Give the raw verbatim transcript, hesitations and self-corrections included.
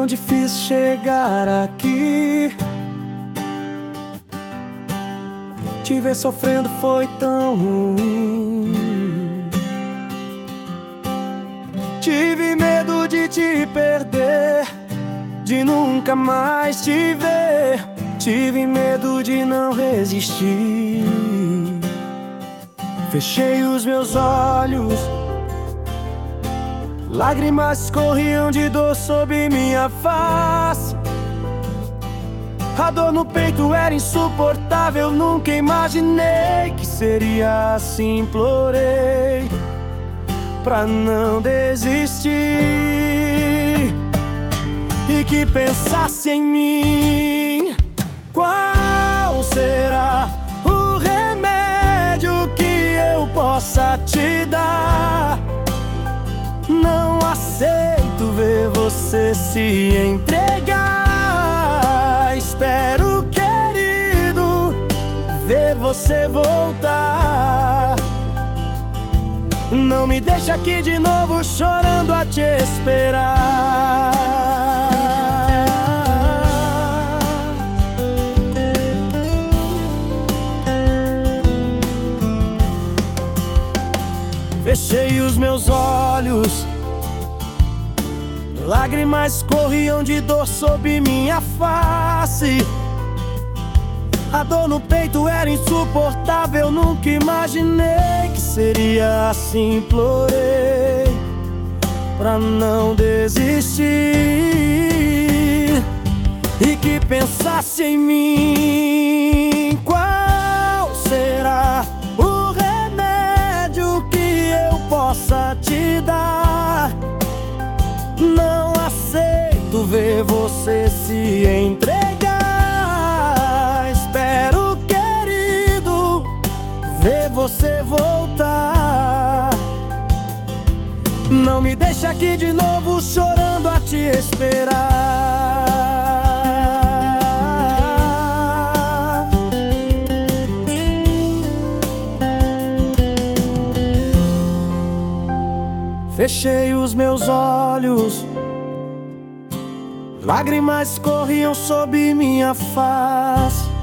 tão difícil chegar aqui. Te ver sofrendo foi tão ruim. Tive medo de te perder, de nunca mais te ver. Tive medo de não resistir. Fechei os meus olhos, lágrimas corriam de dor sob minha face. A dor no peito era insuportável, nunca imaginei que seria assim. Implorei pra não desistir e que pensasse em mim. Qual será o remédio que eu possa te dar? Não aceito ver você se entregar. Espero, querido, ver você voltar. Não me deixe aqui de novo chorando a te esperar. Fechei os meus olhos, lágrimas corriam de dor sob minha face. A dor no peito era insuportável, nunca imaginei que seria assim. Implorei pra não desistir e que pensasse em mim. Qual será o remédio que eu possa te dar? Não aceito ver você se entregar. Espero, querido, ver você voltar. Não me deixe aqui de novo chorando a te esperar. Fechei os meus olhos, lágrimas corriam sob minha face.